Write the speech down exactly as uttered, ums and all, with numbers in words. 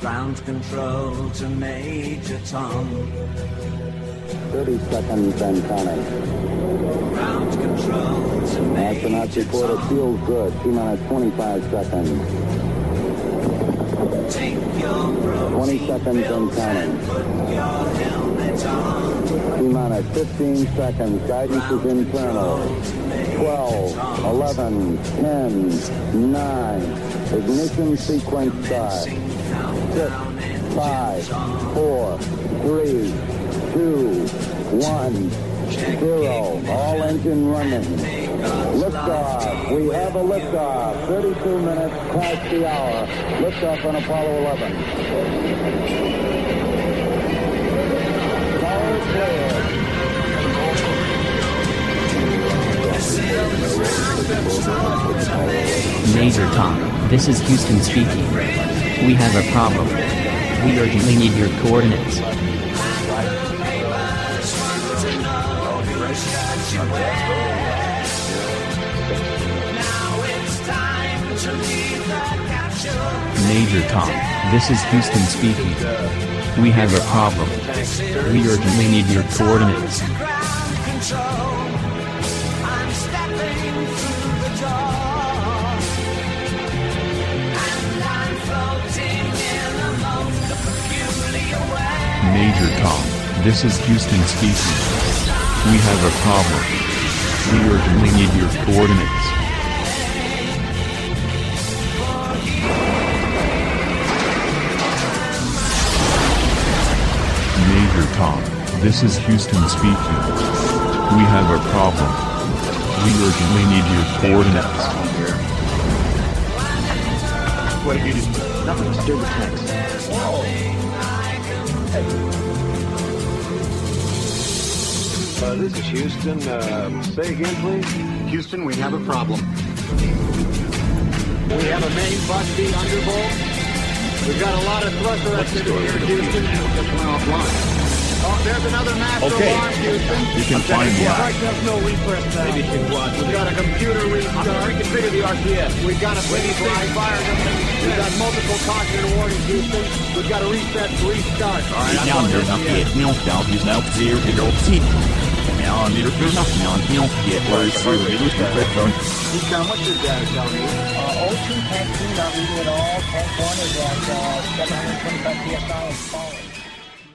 Ground control to Major Tom. thirty seconds and counting. Ground control to Major Astronauts report it Tom. feels good. T minus twenty-five seconds. Take your protein twenty seconds and pills counting. and put your helmet on. T minus fifteen seconds. Guidance is internal. twelve, eleven, ten, nine. Ignition sequence start. six, five, four, three, two, one, zero. All engine running. Liftoff. We have a liftoff. thirty-two minutes past the hour. Liftoff on Apollo eleven. Power clear. Major Tom, this is Houston speaking. We have a problem. We urgently need your coordinates. Major Tom, this is Houston speaking. We have a problem. We urgently need your coordinates. Major Tom, this is Houston speaking. We have a problem. We urgently need your coordinates. Major Tom, this is Houston speaking. We have a problem. We urgently need your coordinates. What have you do? Nothing to do with text. Uh, this is Houston. Uh, say again, please. Houston, we have a problem. We have a main busty underbolt. We've got a lot of thruster activity here, Houston. Just went offline. Oh, there's another master Okay. alarm, Houston. You can find me out. There's no refresh now. Maybe you can watch. We've got a computer restart. I'm going to reconfigure the R C S. We've got a pretty big fire. We've got multiple caution warnings, Houston. We've got to reset, restart. All right, I'm on Down the here, no doubt, he's now zero to go see. Now, meter for nothing on, you know, get where it's really lose the red phone. Houston, what's your data tell me? Uh, O two tank two not reading at all. Tank one is at uh, seven hundred twenty-five P S I and falling.